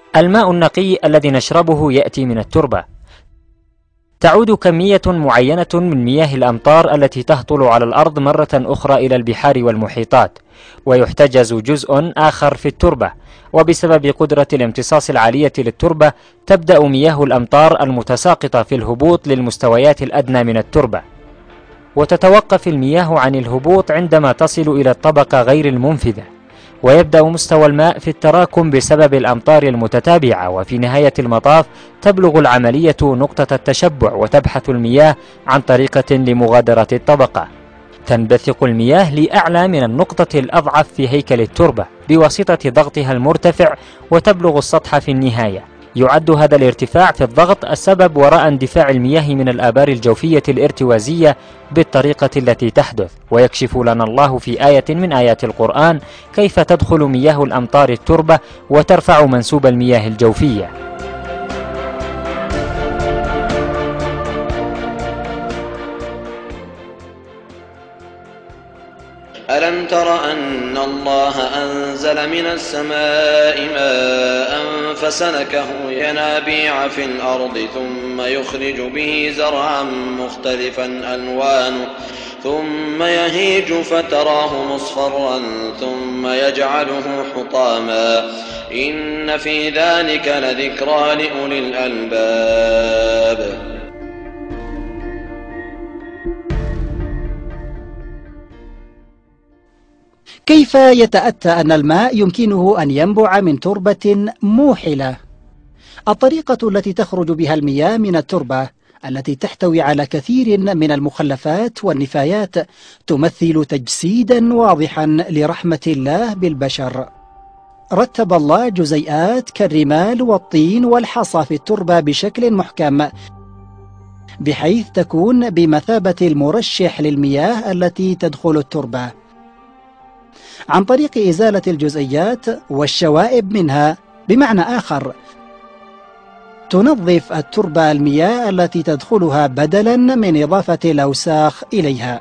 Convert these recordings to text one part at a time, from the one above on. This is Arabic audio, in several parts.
الماء النقي الذي نشربه يأتي من التربة. تعود كمية معينة من مياه الأمطار التي تهطل على الأرض مرة أخرى إلى البحار والمحيطات، ويحتجز جزء آخر في التربة، وبسبب قدرة الامتصاص العالية للتربة تبدأ مياه الأمطار المتساقطة في الهبوط للمستويات الأدنى من التربة، وتتوقف المياه عن الهبوط عندما تصل إلى الطبقة غير المنفذة، ويبدأ مستوى الماء في التراكم بسبب الأمطار المتتابعة، وفي نهاية المطاف تبلغ العملية نقطة التشبع، وتبحث المياه عن طريقة لمغادرة الطبقة. تنبثق المياه لأعلى من النقطة الأضعف في هيكل التربة بواسطة ضغطها المرتفع، وتبلغ السطح في النهاية. يعد هذا الارتفاع في الضغط السبب وراء اندفاع المياه من الآبار الجوفية الارتوازية بالطريقة التي تحدث. ويكشف لنا الله في آية من آيات القرآن كيف تدخل مياه الأمطار التربة وترفع منسوب المياه الجوفية. ألم تر أن الله أنزل من السماء ماء فسلكه ينابيع في الأرض ثم يخرج به زرعا مختلفا ألوانه ثم يهيج فتراه مصفرا ثم يجعله حطاما إن في ذلك لذكرى لأولي الألباب. كيف يتأتى أن الماء يمكنه أن ينبع من تربة موحلة؟ الطريقة التي تخرج بها المياه من التربة التي تحتوي على كثير من المخلفات والنفايات تمثل تجسيدا واضحا لرحمة الله بالبشر. رتب الله جزيئات كالرمال والطين والحصى في التربة بشكل محكم، بحيث تكون بمثابة المرشح للمياه التي تدخل التربة. عن طريق إزالة الجزئيات والشوائب منها، بمعنى آخر تنظف التربة المياه التي تدخلها بدلا من إضافة الأوساخ إليها.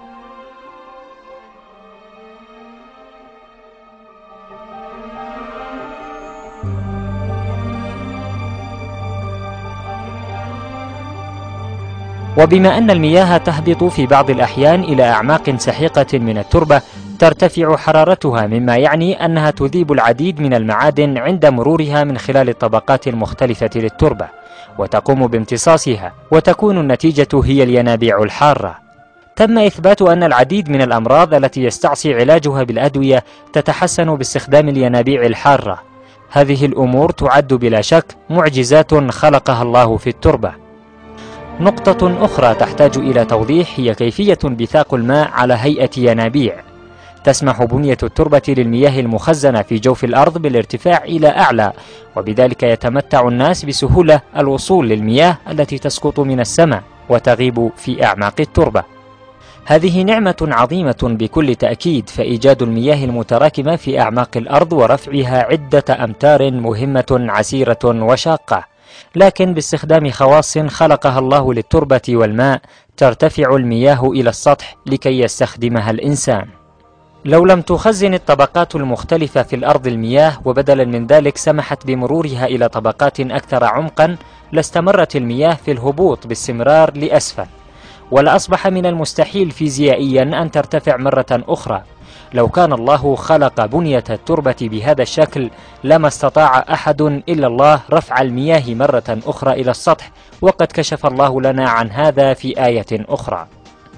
وبما أن المياه تهبط في بعض الأحيان إلى أعماق سحيقة من التربة ترتفع حرارتها، مما يعني أنها تذيب العديد من المعادن عند مرورها من خلال الطبقات المختلفة للتربة، وتقوم بامتصاصها، وتكون النتيجة هي الينابيع الحارة. تم إثبات أن العديد من الأمراض التي يستعصي علاجها بالأدوية تتحسن باستخدام الينابيع الحارة. هذه الأمور تعد بلا شك معجزات خلقها الله في التربة. نقطة أخرى تحتاج إلى توضيح هي كيفية انبثاق الماء على هيئة ينابيع. تسمح بنية التربة للمياه المخزنة في جوف الأرض بالارتفاع إلى أعلى، وبذلك يتمتع الناس بسهولة الوصول للمياه التي تسقط من السماء وتغيب في أعماق التربة. هذه نعمة عظيمة بكل تأكيد، فإيجاد المياه المتراكمة في أعماق الأرض ورفعها عدة أمتار مهمة عسيرة وشاقة، لكن باستخدام خواص خلقها الله للتربة والماء ترتفع المياه إلى السطح لكي يستخدمها الإنسان. لو لم تخزن الطبقات المختلفة في الأرض المياه، وبدلا من ذلك سمحت بمرورها إلى طبقات أكثر عمقا، لاستمرت المياه في الهبوط باستمرار لأسفل، ولأصبح من المستحيل فيزيائيا أن ترتفع مرة أخرى. لو كان الله خلق بنية التربة بهذا الشكل لما استطاع أحد إلا الله رفع المياه مرة أخرى إلى السطح، وقد كشف الله لنا عن هذا في آية أخرى.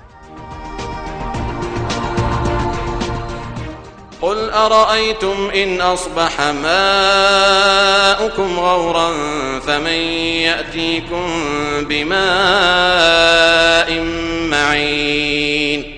قل أرأيتم إن أصبح ماؤكم غورا فمن يأتيكم بماء معين